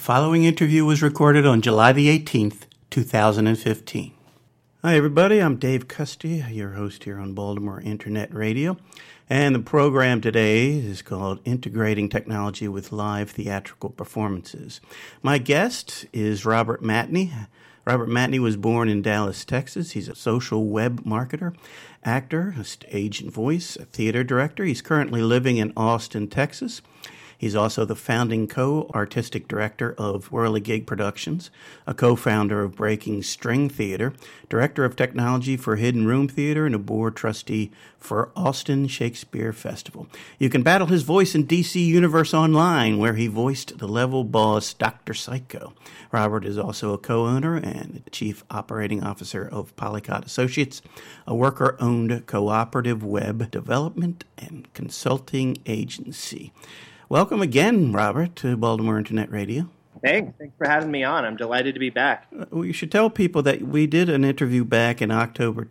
following interview was recorded on July the 18th, 2015. Hi, everybody. I'm Dave Custy, your host here on Baltimore Internet Radio. And the program today is called Integrating Technology with Live Theatrical Performances. My guest is Robert Matney. Robert Matney was born in Dallas, Texas. He's a social web marketer, actor, a stage and voice, a theater director. He's currently living in Austin, Texas. He's also the founding co-artistic director of Whirligig Productions, a co-founder of Breaking String Theater, director of technology for Hidden Room Theater, and a board trustee for Austin Shakespeare Festival. You can battle his voice in DC Universe Online, where he voiced the level boss Dr. Psycho. Robert is also a co-owner and chief operating officer of Polycott Associates, a worker-owned cooperative web development and consulting agency. Welcome again, Robert, to Baltimore Internet Radio. Thanks for having me on. I'm delighted to be back. We should tell people that we did an interview back in October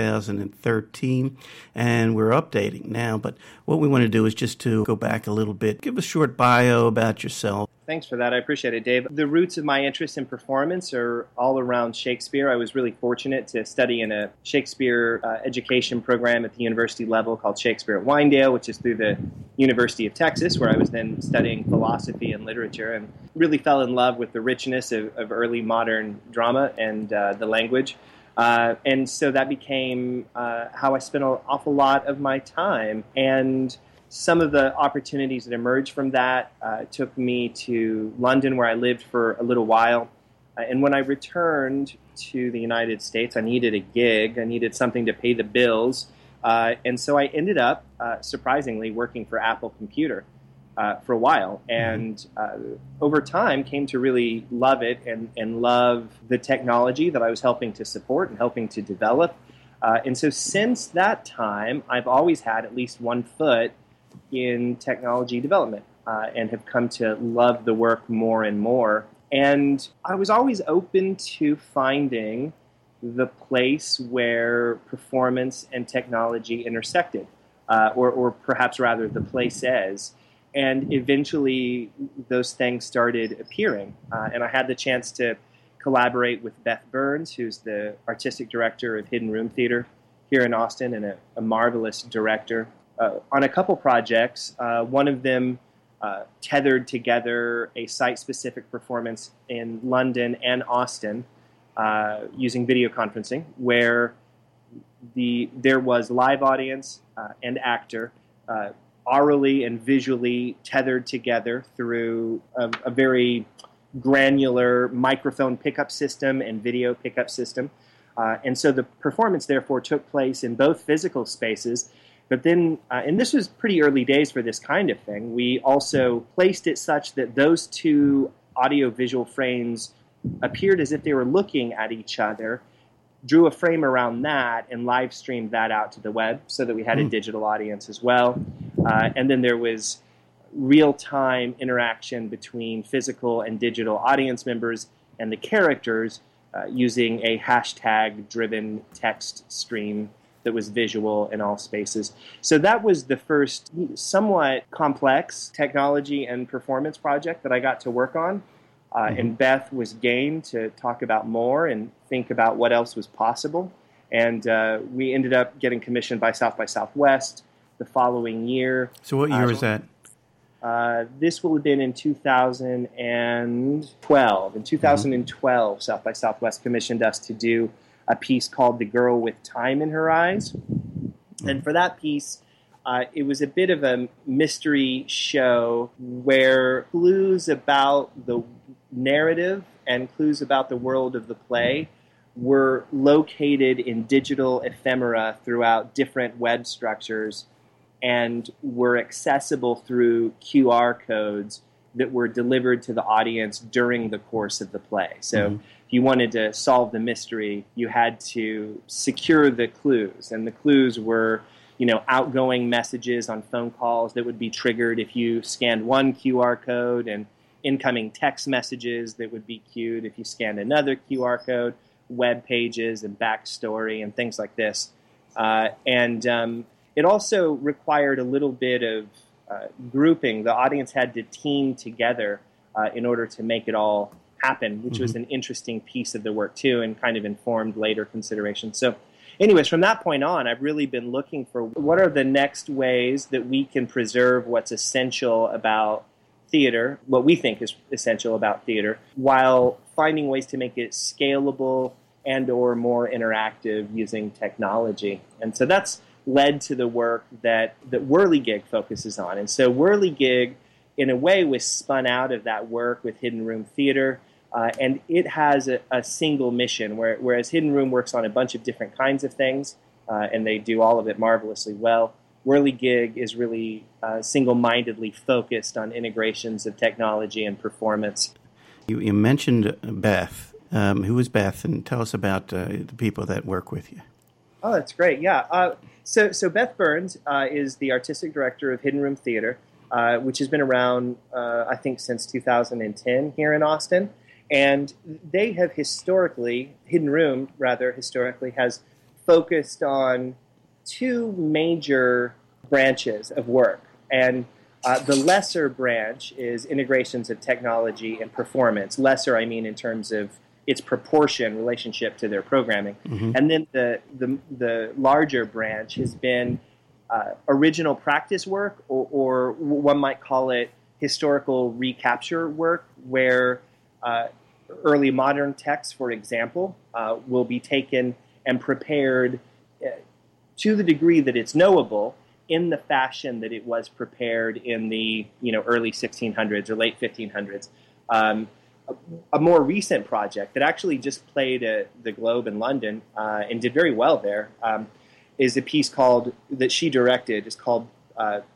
2013, and we're updating now. But what we want to do is just to go back a little bit. Give a short bio about yourself. Thanks for that. I appreciate it, Dave. The roots of my interest in performance are all around Shakespeare. I was really fortunate to study in a Shakespeare education program at the university level called Shakespeare at Winedale, which is through the University of Texas, where I was then studying philosophy and literature, and really fell in love with the richness of early modern drama and the language. And so that became how I spent an awful lot of my time. And some of the opportunities that emerged from that took me to London, where I lived for a little while. And when I returned to the United States, I needed a gig. I needed something to pay the bills. And so I ended up, surprisingly, working for Apple Computer for a while. And over time came to really love it and love the technology that I was helping to support and helping to develop. And so since that time, I've always had at least one foot in technology development and have come to love the work more and more. And I was always open to finding the place where performance and technology intersected, or perhaps rather the places. And eventually those things started appearing. And I had the chance to collaborate with Beth Burns, who's the artistic director of Hidden Room Theater here in Austin and a marvelous director, on a couple projects. One of them tethered together a site-specific performance in London and Austin using video conferencing, where there was live audience and actor aurally and visually tethered together through a very granular microphone pickup system and video pickup system. And so the performance, therefore, took place in both physical spaces. But then, and this was pretty early days for this kind of thing, we also placed it such that those two audio-visual frames appeared as if they were looking at each other, drew a frame around that, and live streamed that out to the web so that we had a digital audience as well. And then there was real-time interaction between physical and digital audience members and the characters using a hashtag-driven text stream that was visual in all spaces. So that was the first somewhat complex technology and performance project that I got to work on. And Beth was game to talk about more and think about what else was possible. And we ended up getting commissioned by South by Southwest the following year. So what year was that? This will have been in 2012. In 2012, South by Southwest commissioned us to do a piece called The Girl with Time in Her Eyes. And for that piece, it was a bit of a mystery show where clues about the narrative and clues about the world of the play were located in digital ephemera throughout different web structures and were accessible through QR codes that were delivered to the audience during the course of the play. So if you wanted to solve the mystery, you had to secure the clues. And the clues were, outgoing messages on phone calls that would be triggered if you scanned one QR code, and incoming text messages that would be queued if you scanned another QR code, web pages and backstory and things like this. It also required a little bit of grouping. The audience had to team together in order to make it all happen, which was an interesting piece of the work too, and kind of informed later considerations. So anyways, from that point on, I've really been looking for what are the next ways that we can preserve what's essential about theater, what we think is essential about theater, while finding ways to make it scalable and or more interactive using technology. And so that's led to the work that Whirligig focuses on. And so Whirligig, in a way, was spun out of that work with Hidden Room Theater, and it has a single mission, whereas Hidden Room works on a bunch of different kinds of things, and they do all of it marvelously well. Whirligig is really single-mindedly focused on integrations of technology and performance. You mentioned Beth. Who is Beth? And tell us about the people that work with you. Oh, that's great. Yeah. So Beth Burns is the artistic director of Hidden Room Theater, which has been around, I think, since 2010 here in Austin. And they have Hidden Room historically, has focused on two major branches of work. And the lesser branch is integrations of technology and performance. Lesser, I mean, in terms of its proportion relationship to their programming. And then the larger branch has been original practice work, or one might call it historical recapture work, where early modern texts, for example, will be taken and prepared to the degree that it's knowable in the fashion that it was prepared in the early 1600s or late 1500s. A more recent project that actually just played at the Globe in London and did very well there is a piece that she directed. It's called Der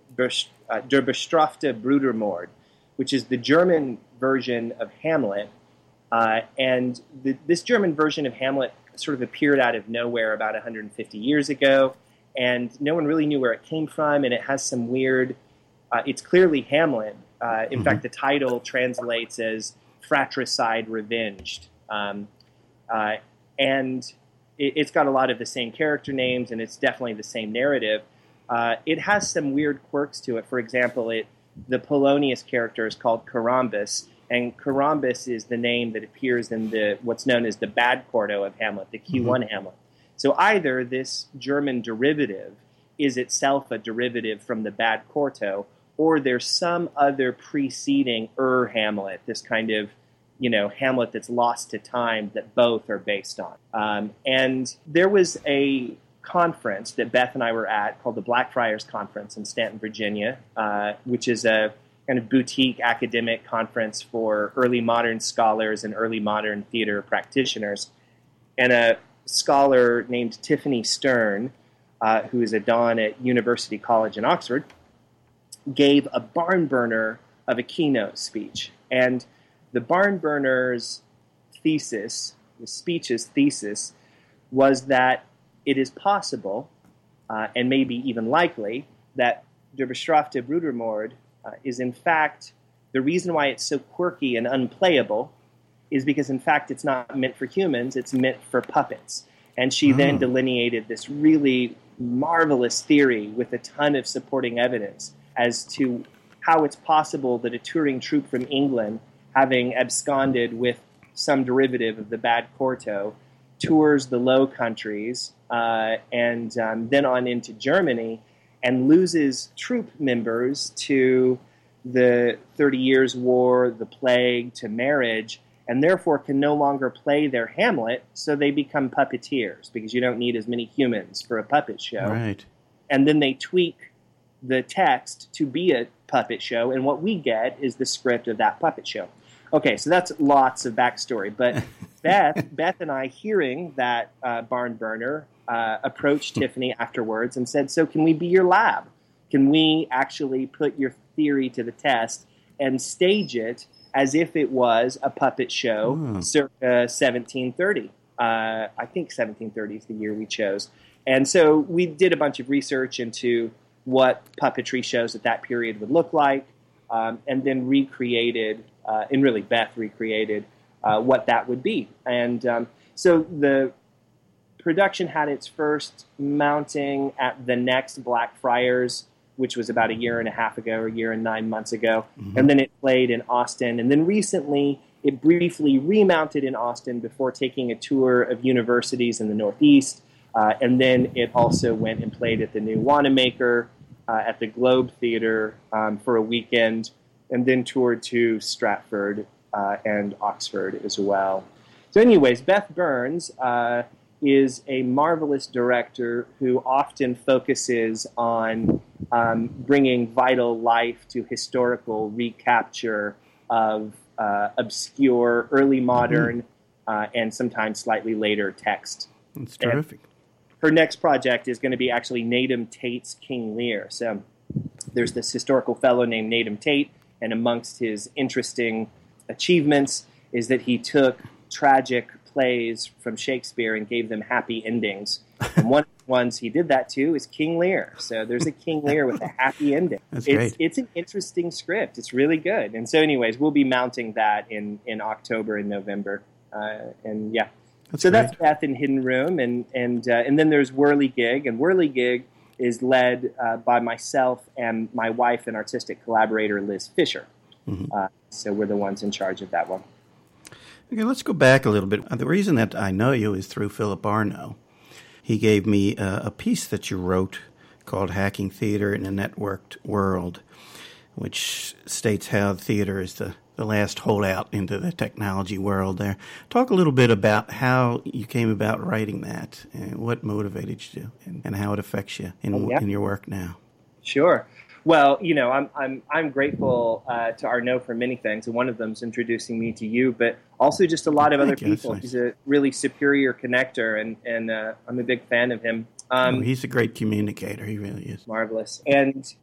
Bestrafte Brudermord, which is the German version of Hamlet. And this German version of Hamlet sort of appeared out of nowhere about 150 years ago, and no one really knew where it came from, and it has some weird... it's clearly Hamlet. In fact, the title translates as Fratricide Revenged. And it's got a lot of the same character names, and it's definitely the same narrative. It has some weird quirks to it. For example, the Polonius character is called Carambus, and Carambus is the name that appears in what's known as the bad quarto of Hamlet, the Q1 Hamlet. So either this German derivative is itself a derivative from the bad quarto, or there's some other preceding Hamlet, this kind of, Hamlet that's lost to time that both are based on. And there was a conference that Beth and I were at called the Blackfriars Conference in Stanton, Virginia, which is a kind of boutique academic conference for early modern scholars and early modern theater practitioners. And a scholar named Tiffany Stern, who is a Don at University College in Oxford, gave a barn burner of a keynote speech. And the barn burner's thesis, the speech's thesis, was that it is possible, and maybe even likely, that Der Bestrafte Brudermord is in fact, the reason why it's so quirky and unplayable is because in fact it's not meant for humans, it's meant for puppets. And she then delineated this really marvelous theory with a ton of supporting evidence as to how it's possible that a touring troupe from England, having absconded with some derivative of the bad quarto, tours the Low Countries and then on into Germany and loses troupe members to the 30 Years' War, the plague, to marriage, and therefore can no longer play their Hamlet, so they become puppeteers, because you don't need as many humans for a puppet show. Right. And then they tweak the text to be a puppet show, and what we get is the script of that puppet show. Okay, so that's lots of backstory, but Beth and I, hearing that barn burner, approached Tiffany afterwards and said, so can we be your lab? Can we actually put your theory to the test and stage it as if it was a puppet show circa 1730? I think 1730 is the year we chose. And so we did a bunch of research into what puppetry shows at that period would look like, and then recreated, and really Beth recreated what that would be. And so the production had its first mounting at the next Blackfriars which was about a year and a half ago, or a year and 9 months ago. And then it played in Austin. And then recently, it briefly remounted in Austin before taking a tour of universities in the Northeast. And then it also went and played at the new Wanamaker, at the Globe Theater for a weekend, and then toured to Stratford and Oxford as well. So anyways, Beth Burns is a marvelous director who often focuses on bringing vital life to historical recapture of obscure, early modern, and sometimes slightly later text. That's terrific. And her next project is going to be actually Nadim Tate's King Lear. So there's this historical fellow named Nadim Tate, and amongst his interesting achievements is that he took tragic plays from Shakespeare and gave them happy endings. And one of the ones he did that to is King Lear. So there's a King Lear with a happy ending. That's great. It's an interesting script. It's really good. And so anyways, we'll be mounting that in October and November. And yeah. That's so great. that's Beth in Hidden Room. And then there's Whirligig. And Whirligig is led by myself and my wife and artistic collaborator, Liz Fisher. So we're the ones in charge of that one. Okay, let's go back a little bit. The reason that I know you is through Philip Arno. He gave me a piece that you wrote called Hacking Theater in a Networked World, which states how theater is the last holdout into the technology world there. Talk a little bit about how you came about writing that and what motivated you and how it affects you in your work now. Sure. Well, I'm grateful to Arnaud for many things, and one of them is introducing me to you, but also just a lot of other people. Nice. He's a really superior connector, and I'm a big fan of him. He's a great communicator. He really is. Marvelous. And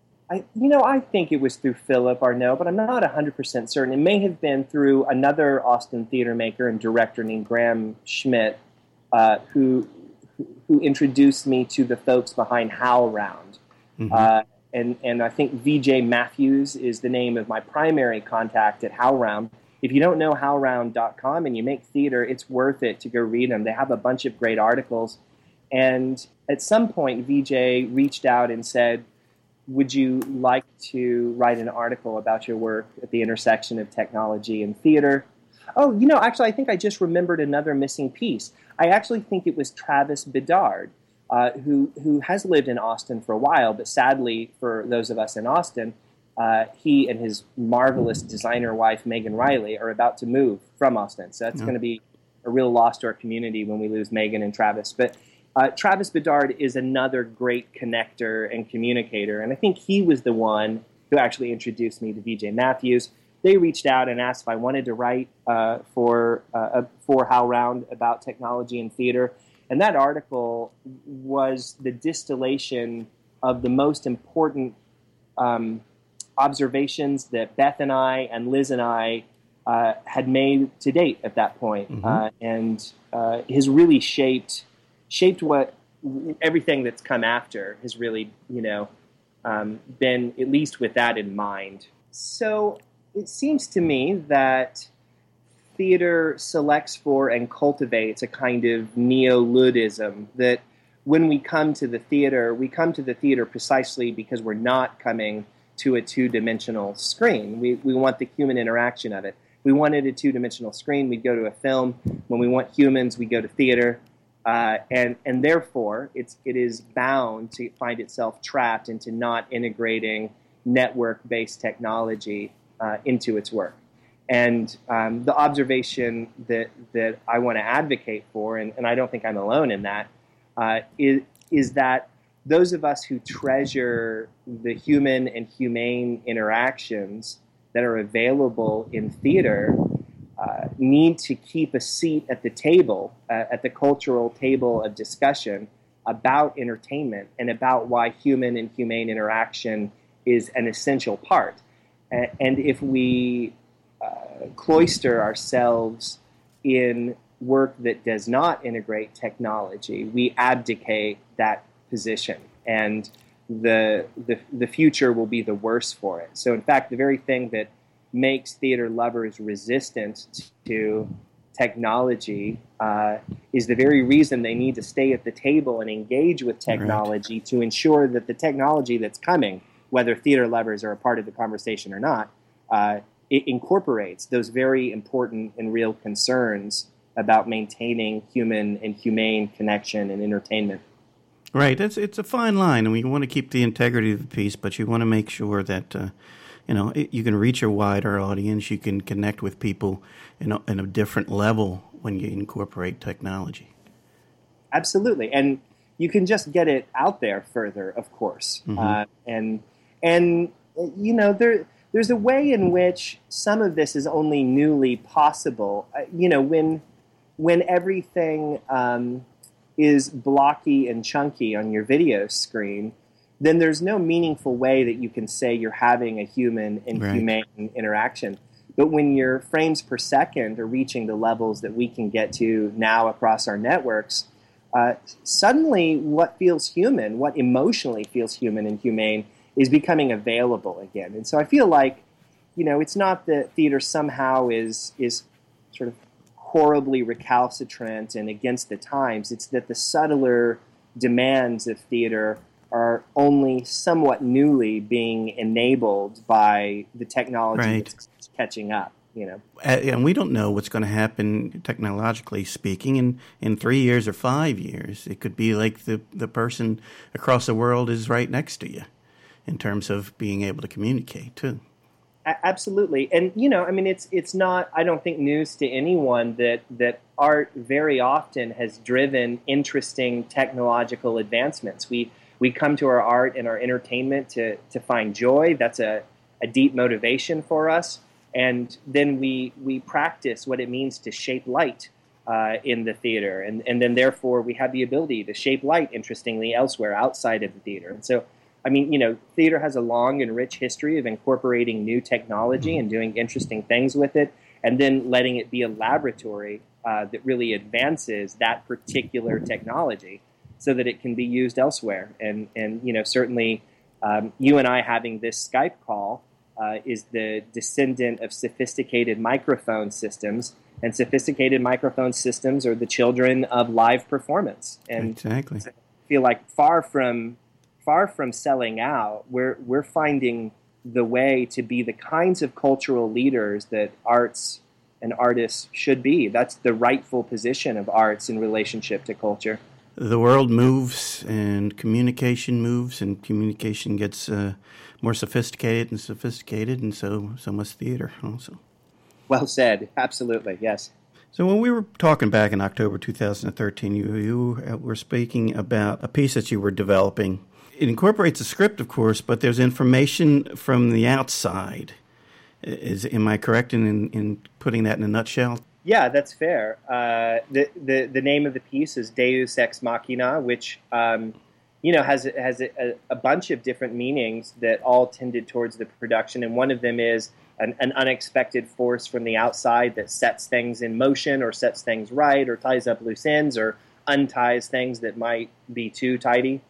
I think it was through Philip Arnaud, but I'm not 100% certain. It may have been through another Austin theater maker and director named Graham Schmidt, who introduced me to the folks behind HowlRound. And I think VJ Matthews is the name of my primary contact at HowlRound. If you don't know HowlRound.com and you make theater, it's worth it to go read them. They have a bunch of great articles. And at some point, VJ reached out and said, would you like to write an article about your work at the intersection of technology and theater? Oh, actually, I think I just remembered another missing piece. I actually think it was Travis Bedard. Who has lived in Austin for a while, but sadly for those of us in Austin, he and his marvelous designer wife, Megan Riley, are about to move from Austin. So that's going to be a real loss to our community when we lose Megan and Travis. But Travis Bedard is another great connector and communicator, and I think he was the one who actually introduced me to VJ Matthews. They reached out and asked if I wanted to write for HowlRound about technology and theater. And that article was the distillation of the most important observations that Beth and I and Liz and I had made to date at that point. And has really shaped what everything that's come after has really, been at least with that in mind. So it seems to me that theater selects for and cultivates a kind of neo-Ludism that when we come to the theater precisely because we're not coming to a two-dimensional screen. We want the human interaction of it. If we wanted a two-dimensional screen, we'd go to a film. When we want humans, we go to theater. And therefore, it is bound to find itself trapped into not integrating network-based technology into its work. And the observation that I want to advocate for, and I don't think I'm alone in that, is that those of us who treasure the human and humane interactions that are available in theater need to keep a seat at the table, at the cultural table of discussion about entertainment and about why human and humane interaction is an essential part. And if we cloister ourselves in work that does not integrate technology, we abdicate that position, and the future will be the worse for it. So in fact, the very thing that makes theater lovers resistant to technology is the very reason they need to stay at the table and engage with technology to ensure that the technology that's coming whether theater lovers are a part of the conversation or not, it incorporates those very important and real concerns about maintaining human and humane connection and entertainment. Right. It's a fine line, and we want to keep the integrity of the piece, but you want to make sure that you can reach a wider audience. You can connect with people in a different level when you incorporate technology. Absolutely, and you can just get it out there further, of course. And there's a way in which some of this is only newly possible. When everything is blocky and chunky on your video screen, then there's no meaningful way that you can say you're having a human and humane interaction. But when your frames per second are reaching the levels that we can get to now across our networks, suddenly what feels human, what emotionally feels human and humane, is becoming available again. And so I feel like, it's not that theater somehow is sort of horribly recalcitrant and against the times. It's that the subtler demands of theater are only somewhat newly being enabled by the technology that's catching up. And we don't know what's going to happen technologically speaking in 3 years or 5 years. It could be like the person across the world is right next to you in terms of being able to communicate too. Absolutely. And, it's not, I don't think, news to anyone that art very often has driven interesting technological advancements. We come to our art and our entertainment to find joy. That's a deep motivation for us. And then we practice what it means to shape light in the theater. And then, therefore, we have the ability to shape light, interestingly, elsewhere outside of the theater. And so, theater has a long and rich history of incorporating new technology and doing interesting things with it, and then letting it be a laboratory that really advances that particular technology so that it can be used elsewhere. And certainly you and I having this Skype call is the descendant of sophisticated microphone systems, and sophisticated microphone systems are the children of live performance. And exactly. I feel like far from selling out, we're finding the way to be the kinds of cultural leaders that arts and artists should be. That's the rightful position of arts in relationship to culture. The world moves and communication moves, and communication gets more sophisticated, and so must theater also. Well said. Absolutely, yes. So when we were talking back in October 2013, you were speaking about a piece that you were developing. It incorporates a script, of course, but there's information from the outside. Am I correct in putting that in a nutshell? Yeah, that's fair. The name of the piece is Deus Ex Machina, which has a bunch of different meanings that all tended towards the production, and one of them is an unexpected force from the outside that sets things in motion, or sets things right, or ties up loose ends, or unties things that might be too tidy.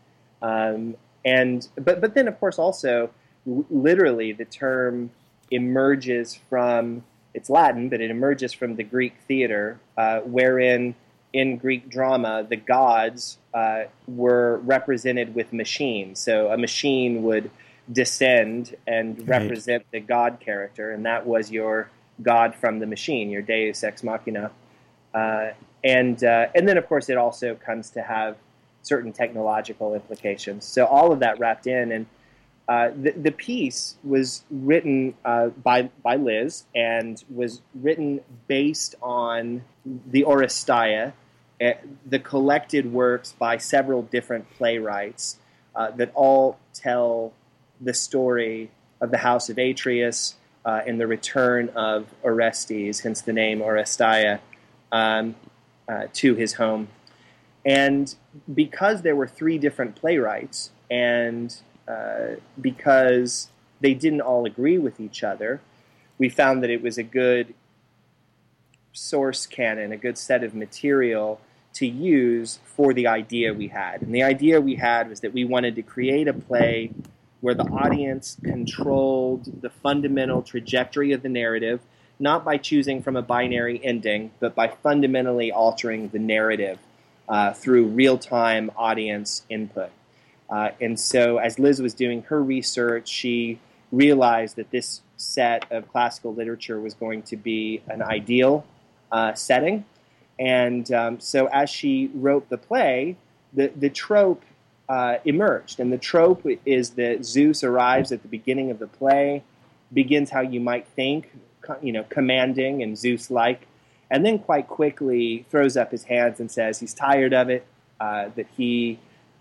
But then, of course, also literally the term emerges from, it's Latin, but it emerges from the Greek theater, wherein in Greek drama the gods were represented with machines. So a machine would descend and represent the god character, and that was your god from the machine, your Deus Ex Machina. And then, of course, it also comes to have certain technological implications. So all of that wrapped in, and the piece was written by Liz, and was written based on the Oresteia, the collected works by several different playwrights that all tell the story of the house of Atreus and the return of Orestes, hence the name Oresteia, to his home. And because there were three different playwrights, and because they didn't all agree with each other, we found that it was a good source canon, a good set of material to use for the idea we had. And the idea we had was that we wanted to create a play where the audience controlled the fundamental trajectory of the narrative, not by choosing from a binary ending, but by fundamentally altering the narrative through real-time audience input. And so as Liz was doing her research, she realized that this set of classical literature was going to be an ideal setting. And so as she wrote the play, the trope emerged. And the trope is that Zeus arrives at the beginning of the play, begins how you might think, commanding and Zeus-like, and then quite quickly throws up his hands and says he's tired of it, that he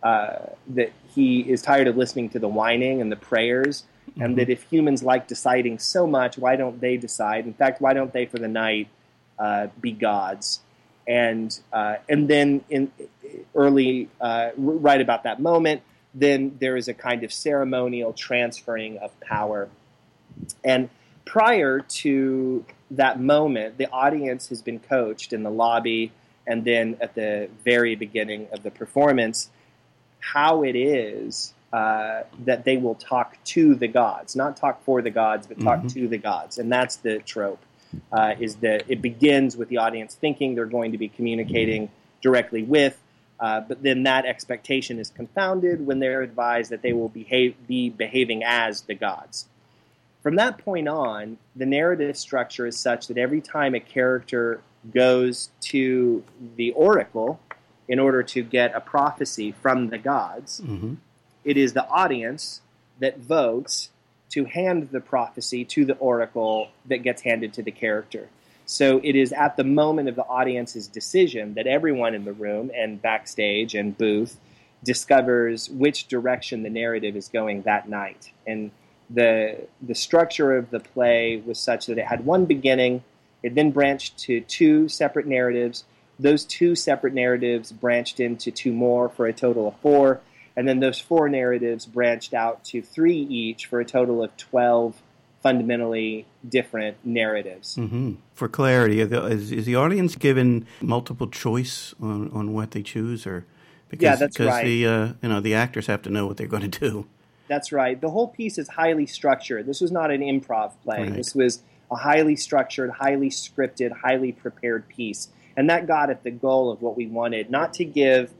is tired of listening to the whining and the prayers, and that if humans like deciding so much, why don't they decide? In fact, why don't they for the night be gods? And then right about that moment, then there is a kind of ceremonial transferring of power. And prior to that moment, the audience has been coached in the lobby and then at the very beginning of the performance how it is that they will talk to the gods, not talk for the gods, but talk to the gods. And that's the trope, is that it begins with the audience thinking they're going to be communicating directly with, but then that expectation is confounded when they're advised that they will be behaving as the gods. From that point on, the narrative structure is such that every time a character goes to the oracle in order to get a prophecy from the gods, it is the audience that votes to hand the prophecy to the oracle that gets handed to the character. So it is at the moment of the audience's decision that everyone in the room and backstage and booth discovers which direction the narrative is going that night. And the structure of the play was such that it had one beginning, it then branched to two separate narratives. Those two separate narratives branched into two more for a total of 4, and then those 4 narratives branched out to 3 each for a total of 12 fundamentally different narratives. For clarity, is the audience given multiple choice on what they choose, or because that's right. The actors have to know what they're going to do. That's right. The whole piece is highly structured. This was not an improv play. Right. This was a highly structured, highly scripted, highly prepared piece. And that got at the goal of what we wanted, not to give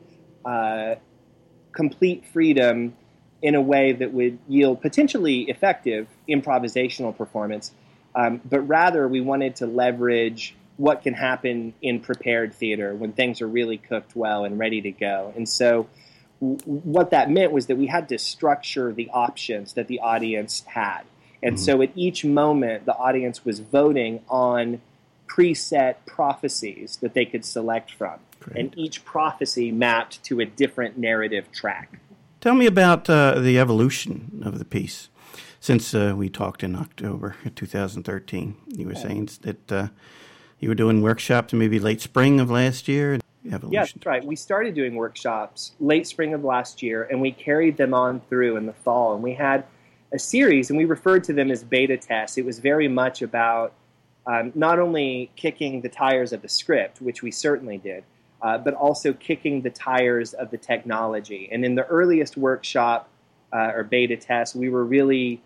complete freedom in a way that would yield potentially effective improvisational performance, but rather we wanted to leverage what can happen in prepared theater when things are really cooked well and ready to go. And so what that meant was that we had to structure the options that the audience had. And so at each moment, the audience was voting on preset prophecies that they could select from. Great. And each prophecy mapped to a different narrative track. Tell me about the evolution of the piece. Since we talked in October 2013, you were saying that you were doing workshops maybe late spring of last year. Evolution. Yeah, that's right. We started doing workshops late spring of last year, and we carried them on through in the fall. And we had a series, and we referred to them as beta tests. It was very much about not only kicking the tires of the script, which we certainly did, but also kicking the tires of the technology. And in the earliest workshop or beta test, we were really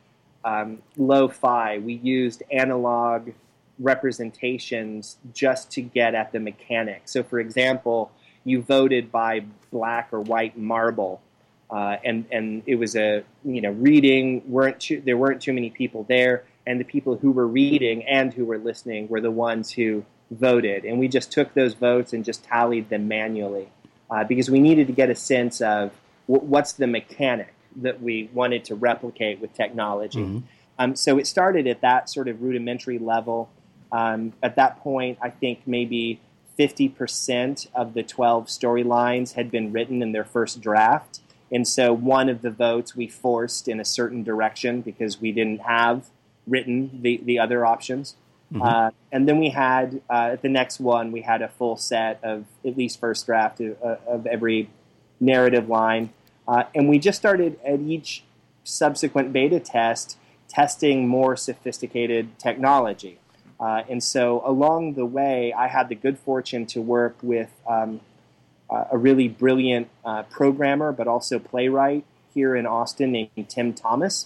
lo-fi. We used analog representations just to get at the mechanics. So, for example, you voted by black or white marble, and it was a reading. There weren't too many people there, and the people who were reading and who were listening were the ones who voted. And we just took those votes and just tallied them manually because we needed to get a sense of what's the mechanic that we wanted to replicate with technology. So it started at that sort of rudimentary level. At that point, I think maybe 50% of the 12 storylines had been written in their first draft. And so one of the votes we forced in a certain direction because we didn't have written the other options. And then we had, at the next one, we had a full set of at least first draft of every narrative line. And we just started at each subsequent beta test testing more sophisticated technology. And so along the way, I had the good fortune to work with a really brilliant programmer, but also playwright here in Austin named Tim Thomas.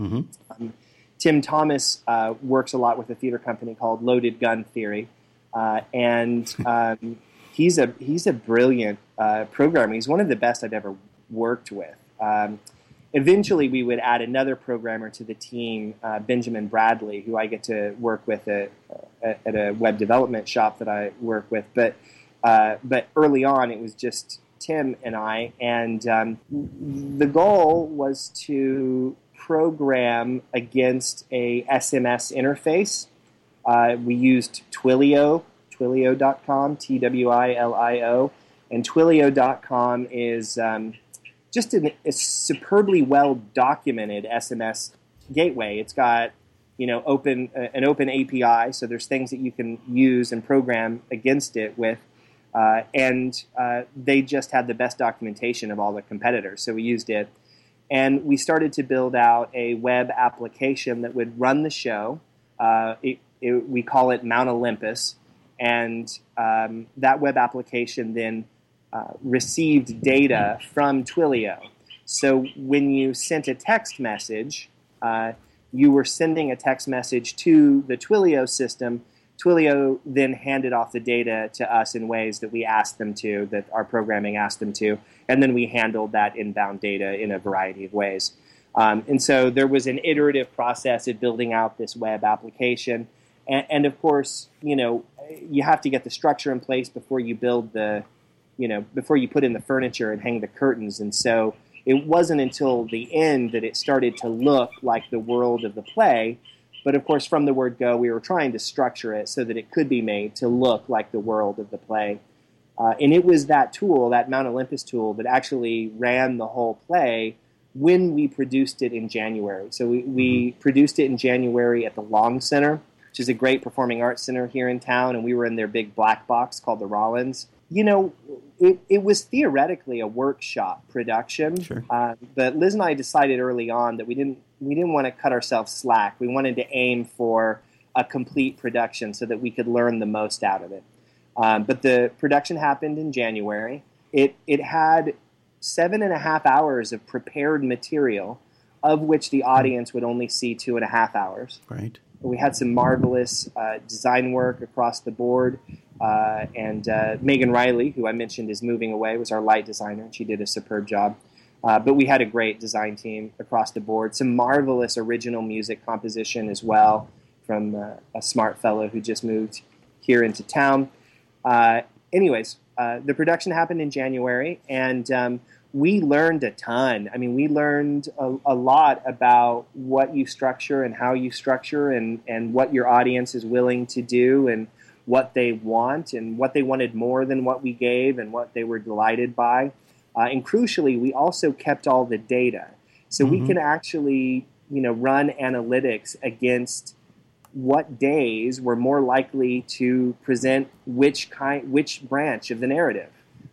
Tim Thomas works a lot with a theater company called Loaded Gun Theory, and he's a brilliant programmer. He's one of the best I've ever worked with. Eventually, we would add another programmer to the team, Benjamin Bradley, who I get to work with at a web development shop that I work with. But early on, it was just Tim and I, and the goal was to program against a SMS interface. We used Twilio, Twilio.com, Twilio, and Twilio.com is just a superbly well documented SMS gateway. It's got an open API, so there's things that you can use and program against it with, and they just had the best documentation of all the competitors. So we used it, and we started to build out a web application that would run the show. We call it Mount Olympus, and that web application then received data from Twilio. So when you sent a text message, you were sending a text message to the Twilio system. Twilio then handed off the data to us in ways that we asked them to, that our programming asked them to, and then we handled that inbound data in a variety of ways. And so there was an iterative process of building out this web application. And of course, you have to get the structure in place before you build before you put in the furniture and hang the curtains. And so it wasn't until the end that it started to look like the world of the play. But of course, from the word go, we were trying to structure it so that it could be made to look like the world of the play. And it was that tool, that Mount Olympus tool, that actually ran the whole play when we produced it in January. So we produced it in January at the Long Center, which is a great performing arts center here in town, and we were in their big black box called the Rollins. It was theoretically a workshop production, Sure. But Liz and I decided early on that we didn't want to cut ourselves slack. We wanted to aim for a complete production so that we could learn the most out of it. But the production happened in January. It had 7.5 hours of prepared material, of which the audience would only see 2.5 hours. Right. We had some marvelous design work across the board. And Megan Riley, who I mentioned is moving away, was our light designer, and she did a superb job. But we had a great design team across the board. Some marvelous original music composition as well from a smart fellow who just moved here into town. Anyways, the production happened in January, and we learned a ton. I mean, we learned a lot about what you structure and how you structure and what your audience is willing to do and what they want and what they wanted more than what we gave and what they were delighted by. And crucially, we also kept all the data. So we can actually, run analytics against what days were more likely to present which branch of the narrative.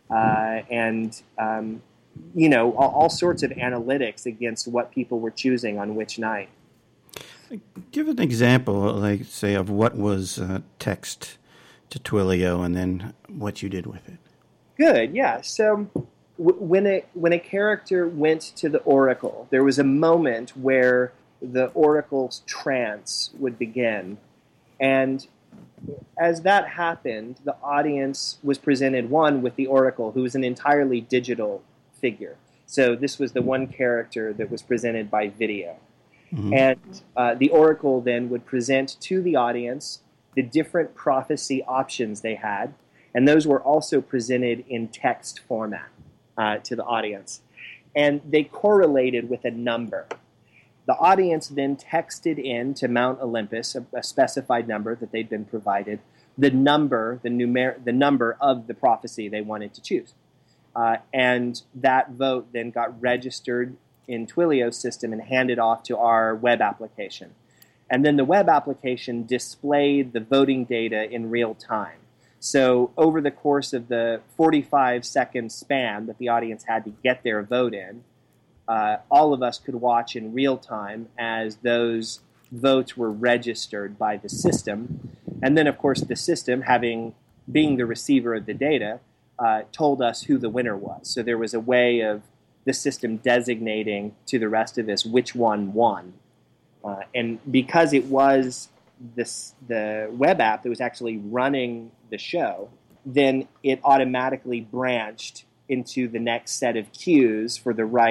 All sorts of analytics against what people were choosing on which night. Give an example, like, say, of what was text to Twilio and then what you did with it. Good, yeah. So when a character went to the Oracle, there was a moment where the Oracle's trance would begin. And as that happened, the audience was presented, one, with the Oracle, who was an entirely digital figure. So this was the one character that was presented by video. Mm-hmm. And the Oracle then would present to the audience the different prophecy options they had, and those were also presented in text format to the audience. And they correlated with a number. The audience then texted in to Mount Olympus, a specified number that they'd been provided, the number of the prophecy they wanted to choose. And that vote then got registered in Twilio's system and handed off to our web application. And then the web application displayed the voting data in real time. So over the course of the 45-second span that the audience had to get their vote in, all of us could watch in real time as those votes were registered by the system. And then, of course, the system, being the receiver of the data, told us who the winner was. So there was a way of the system designating to the rest of us which one won. And because it was the web app that was actually running the show, then it automatically branched into the next set of cues for the right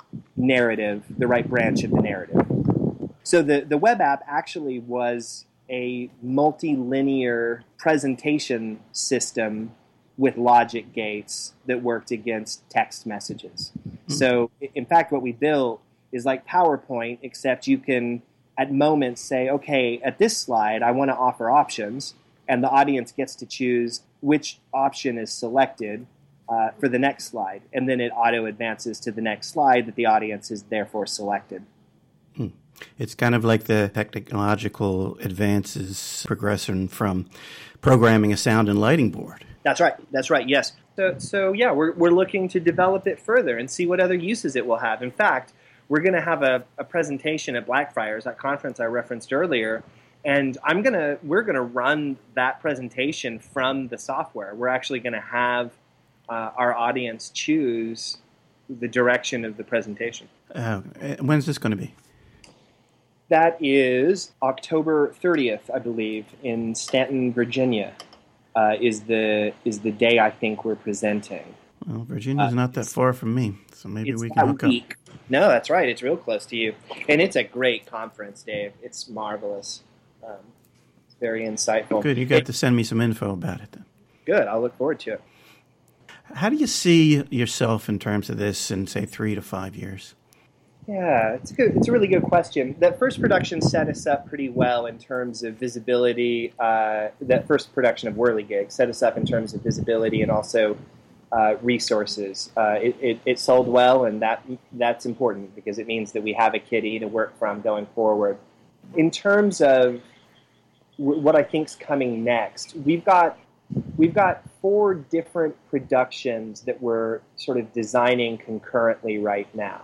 narrative, the right branch of the narrative. So the web app actually was a multilinear presentation system with logic gates that worked against text messages. So in fact, what we built is like PowerPoint, except you can at moments say, okay, at this slide, I want to offer options, and the audience gets to choose which option is selected for the next slide, and then it auto advances to the next slide that the audience is therefore selected. It's kind of like the technological advances progression from programming a sound and lighting board. That's right. That's right. Yes. So yeah, we're looking to develop it further and see what other uses it will have. In fact, we're going to have a presentation at Blackfriars, that conference I referenced earlier, and we're gonna run that presentation from the software. We're actually going to have our audience choose the direction of the presentation. When's this going to be? That is October 30th, I believe, in Stanton, Virginia, is the day I think we're presenting. Well, Virginia's not that far from me, so maybe we can hook up. No, that's right. It's real close to you. And it's a great conference, Dave. It's marvelous. It's very insightful. Good. You got to send me some info about it then. Good. I'll look forward to it. How do you see yourself in terms of this in, say, 3 to 5 years? Yeah, it's good. It's a really good question. That first production set us up pretty well in terms of visibility. That first production of Whirligig set us up in terms of visibility and also resources. It sold well, and that's important because it means that we have a kitty to work from going forward. In terms of what I think's coming next, we've got 4 different productions that we're sort of designing concurrently right now.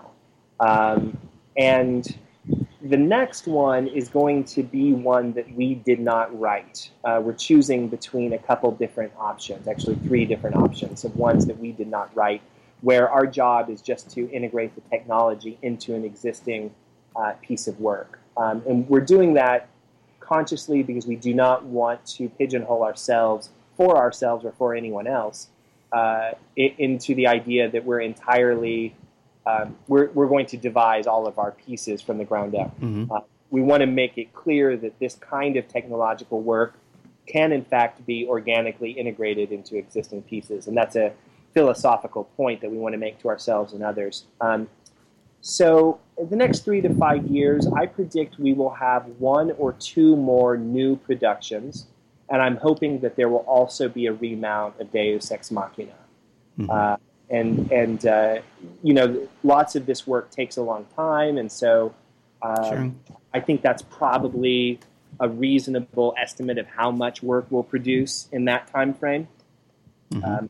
And the next one is going to be one that we did not write. We're choosing between a couple different options, actually 3 different options of ones that we did not write, where our job is just to integrate the technology into an existing piece of work. And we're doing that consciously because we do not want to pigeonhole ourselves or for anyone else into the idea that we're entirely we're going to devise all of our pieces from the ground up. Mm-hmm. We want to make it clear that this kind of technological work can, in fact, be organically integrated into existing pieces. And that's a philosophical point that we want to make to ourselves and others. So in the next 3 to 5 years, I predict we will have 1 or 2 more new productions. And I'm hoping that there will also be a remount of Deus Ex Machina. Mm-hmm. And you know, lots of this work takes a long time, and so sure. I think that's probably a reasonable estimate of how much work we'll produce in that time frame. Mm-hmm.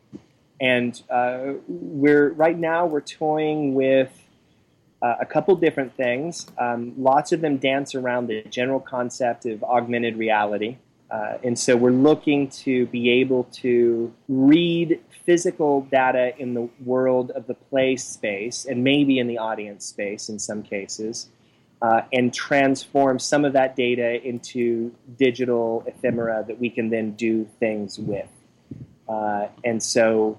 Right now we're toying with a couple different things. Lots of them dance around the general concept of augmented reality. And so we're looking to be able to read physical data in the world of the play space and maybe in the audience space in some cases, and transform some of that data into digital ephemera that we can then do things with. And so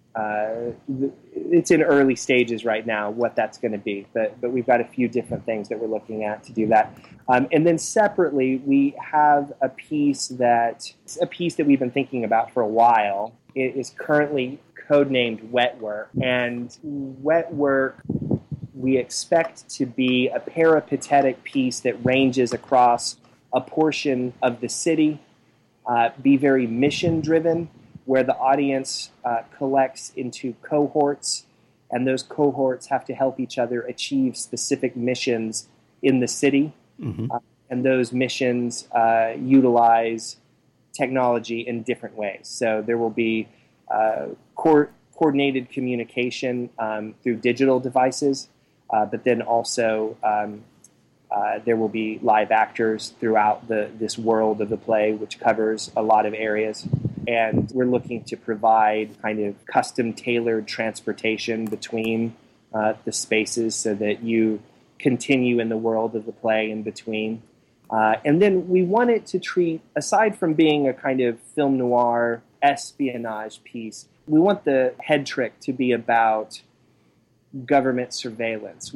it's in early stages right now what that's going to be, but we've got a few different things that we're looking at to do that. And then separately, we have a piece that we've been thinking about for a while. It is currently codenamed Wet Work, and Wet Work we expect to be a peripatetic piece that ranges across a portion of the city, be very mission-driven, where the audience collects into cohorts, and those cohorts have to help each other achieve specific missions in the city. Mm-hmm. And those missions utilize technology in different ways. So there will be coordinated communication through digital devices, but then also there will be live actors throughout this world of the play, which covers a lot of areas. And we're looking to provide kind of custom-tailored transportation between the spaces so that you continue in the world of the play in between. And then we want it to treat, aside from being a kind of film noir espionage piece, we want the head trick to be about government surveillance.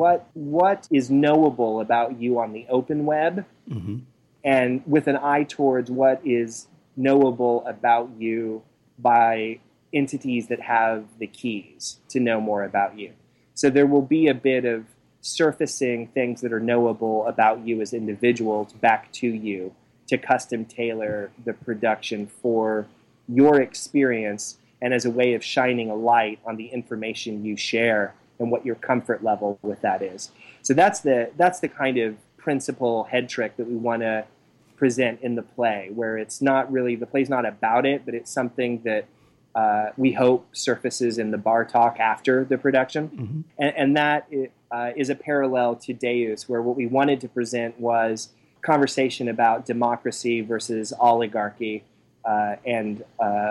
What is knowable about you on the open web, Mm-hmm. and with an eye towards what is knowable about you by entities that have the keys to know more about you. So there will be a bit of surfacing things that are knowable about you as individuals back to you to custom tailor the production for your experience and as a way of shining a light on the information you share and what your comfort level with that is. So that's the kind of principal head trick that we want to present in the play, where it's not really, the play's not about it, but it's something that we hope surfaces in the bar talk after the production. Mm-hmm. And that is a parallel to Deus, where what we wanted to present was conversation about democracy versus oligarchy and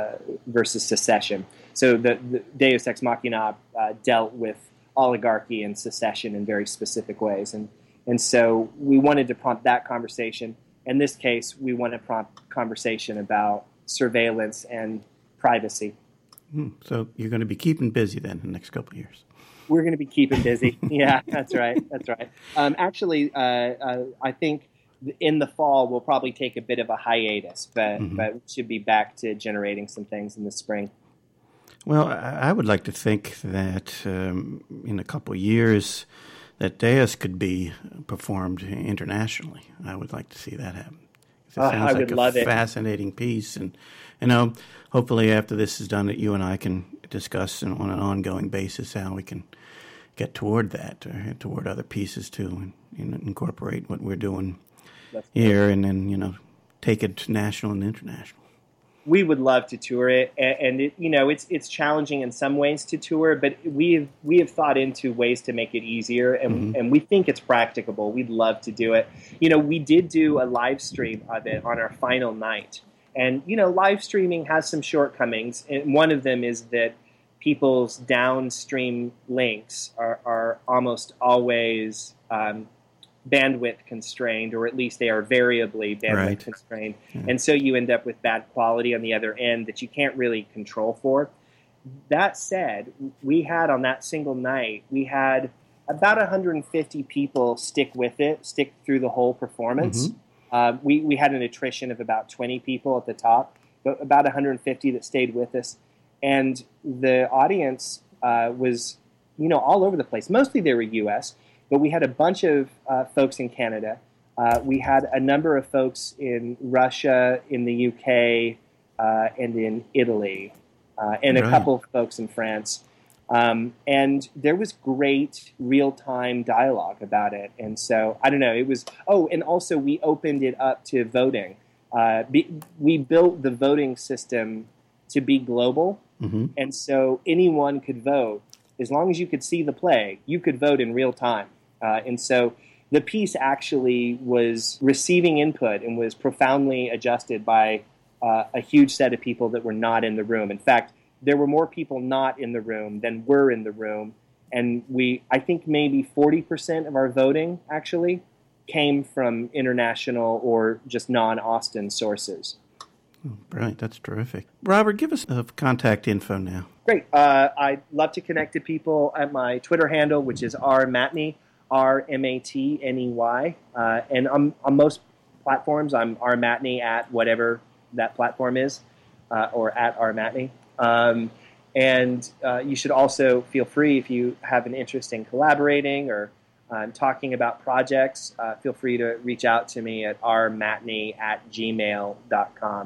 versus secession. So the Deus Ex Machina dealt with oligarchy and secession in very specific ways. And so we wanted to prompt that conversation. In this case, we want to prompt conversation about surveillance and privacy. So you're going to be keeping busy then in the next couple of years. We're going to be keeping busy. Yeah, that's right. That's right. Actually, I think in the fall we'll probably take a bit of a hiatus, but we should be back to generating some things in the spring. Well, I would like to think that in a couple of years that Deus could be performed internationally. I would like to see that happen. It sounds like a fascinating piece, and hopefully after this is done, that you and I can discuss on an ongoing basis how we can get toward that, or toward other pieces too, and incorporate what we're doing here, and then take it national and international. We would love to tour it, and it's challenging in some ways to tour, but we have thought into ways to make it easier, and we think it's practicable. We'd love to do it. We did do a live stream of it on our final night, and live streaming has some shortcomings, and one of them is that people's downstream links are almost always bandwidth constrained, or at least they are variably bandwidth constrained. Yeah. And so you end up with bad quality on the other end that you can't really control for. That said, we had on that single night, we had about 150 people stick through the whole performance. We had an attrition of about 20 people at the top, but about 150 that stayed with us. And the audience was, all over the place. Mostly they were U.S., but we had a bunch of folks in Canada. We had a number of folks in Russia, in the UK, and in Italy, and a couple of folks in France. And there was great real-time dialogue about it. And so, I don't know, it was... Oh, and also we opened it up to voting. We built the voting system to be global, and so anyone could vote. As long as you could see the play, you could vote in real time. And so the piece actually was receiving input and was profoundly adjusted by a huge set of people that were not in the room. In fact, there were more people not in the room than were in the room. And I think maybe 40% of our voting actually came from international or just non-Austin sources. Oh, brilliant. That's terrific. Robert, give us contact info now. Great. I'd love to connect to people at my Twitter handle, which is rmatney, RMATNEY. And on most platforms, I'm rmatney at whatever that platform is, or at rmatney. And you should also feel free, if you have an interest in collaborating or talking about projects, feel free to reach out to me at rmatney@gmail.com.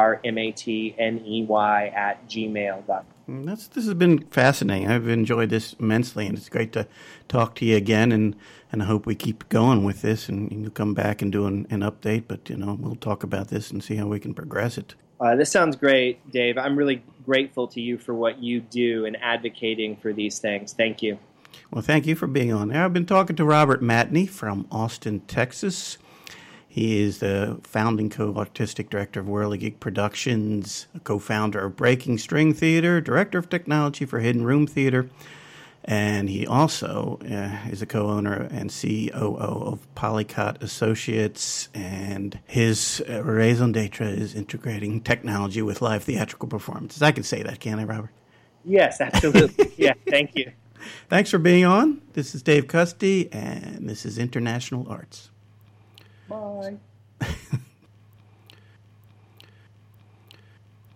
rmatney@gmail.com. This has been fascinating. I've enjoyed this immensely, and it's great to talk to you again, and I hope we keep going with this, and you come back and do an update, but we'll talk about this and see how we can progress it. This sounds great, Dave. I'm really grateful to you for what you do in advocating for these things. Thank you. Well, thank you for being on there. I've been talking to Robert Matney from Austin, Texas. He is the founding co-artistic director of Whirly Gig Productions, a co-founder of Breaking String Theater, director of technology for Hidden Room Theater, and he also is a co-owner and COO of Polycot Associates, and his raison d'etre is integrating technology with live theatrical performances. I can say that, can't I, Robert? Yes, absolutely. Yeah, thank you. Thanks for being on. This is Dave Custy, and this is International Arts. Bye.